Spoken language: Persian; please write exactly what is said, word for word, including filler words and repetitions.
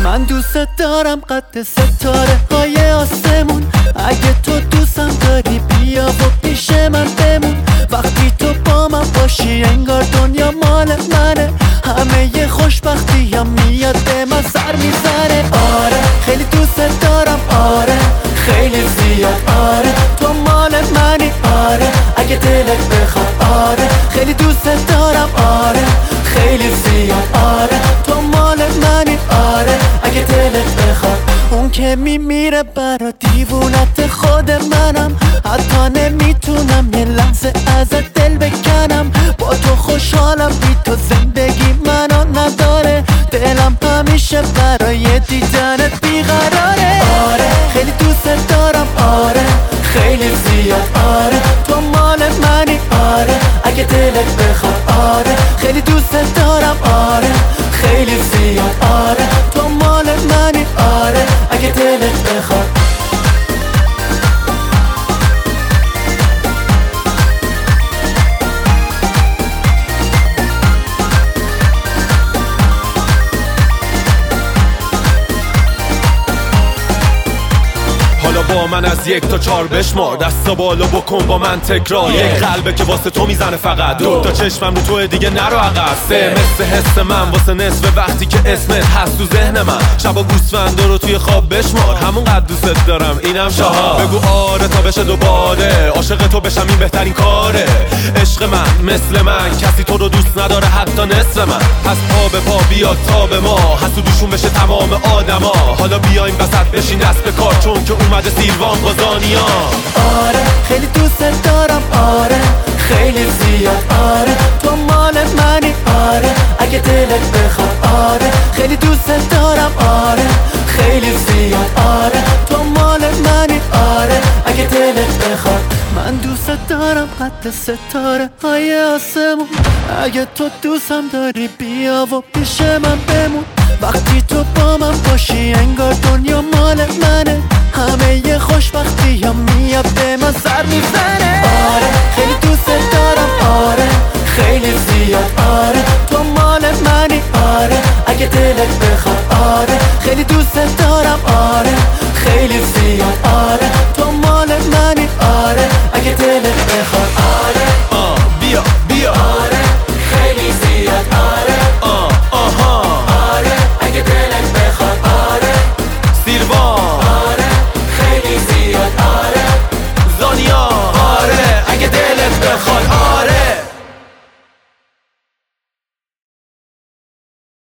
من دوست دارم قد ستاره های آسمون. اگه تو دوستم داری بیا و پیش من بمون. وقتی تو با من باشی انگار دنیا مال منه. همه ی خوشبختی هم میاد به من سر میزنه. آره خیلی دوست دارم، آره خیلی زیاد، آره تو مال منی، آره اگه دلت بخواد، آره خیلی دوست دارم، آره خیلی زیاد، آره تو مال منی، آره اگه دلت بخواد. اون که میمیره برا دیوونت خود منم. حتی نمیتونم یه لحظه ازت دل بکنم. با تو خوشحالم، بی تو زندگی منو نداره. دلم همیشه برای دیدنت بیقراره. آره خیلی دوست دارم، آره خیلی زیاد، آره تو مال منی، آره اگه دلت بخواد، آره خیلی دوست دارم، آره خیلی زیاد، آره تو مال منی، آره اگه دلت بخواد. حالا با من از یک تا چار بشمار، دستا بالا بکن با من تکرار. یک قلبه که واسه تو میزنه فقط، دو تا چشمم رو تو دیگه نرو عقب. سه مثل حس من واسه نصف وقتی که اسمت هست تو ذهن من. شبا گوسفندا رو توی خواب بشمار، همون قد دوست دارم اینم چهار. بگو آره تا بشه دوباره، عاشق تو بشم این بهترین کاره. عشق من مثل من کسی تو رو دوست نداره حتی نصف من. پس پا به پا بیاد تا به ما، حسودوشون بشه تمام آدما. حالا بیایم وسط بشین دست به کار، چون که اومده سیروان قازانیا. آره خیلی دوست دارم، آره خیلی زیاد، آره تو مال منی، آره اگه دلت بخواد، آره خیلی دوست دارم، آره خیلی زیاد، آره تو مال منی، آره اگه دلت بخواد. من دوست دارم قد ستاره های آسمون. اگه تو دوستم داری بیا و پیش من بمون. وقتی تو با من باشی انگار دنیا مال منه. همه ی خوشبختی هم میاد به من سر میزنه. آره خیلی دوست دارم، آره خیلی زیاد، آره تو مال منی، آره اگه دلت بخواد، آره خیلی دوست دارم، آره خیلی زیاد، آره تو مال منی، آره اگه دلت بخواد، آره.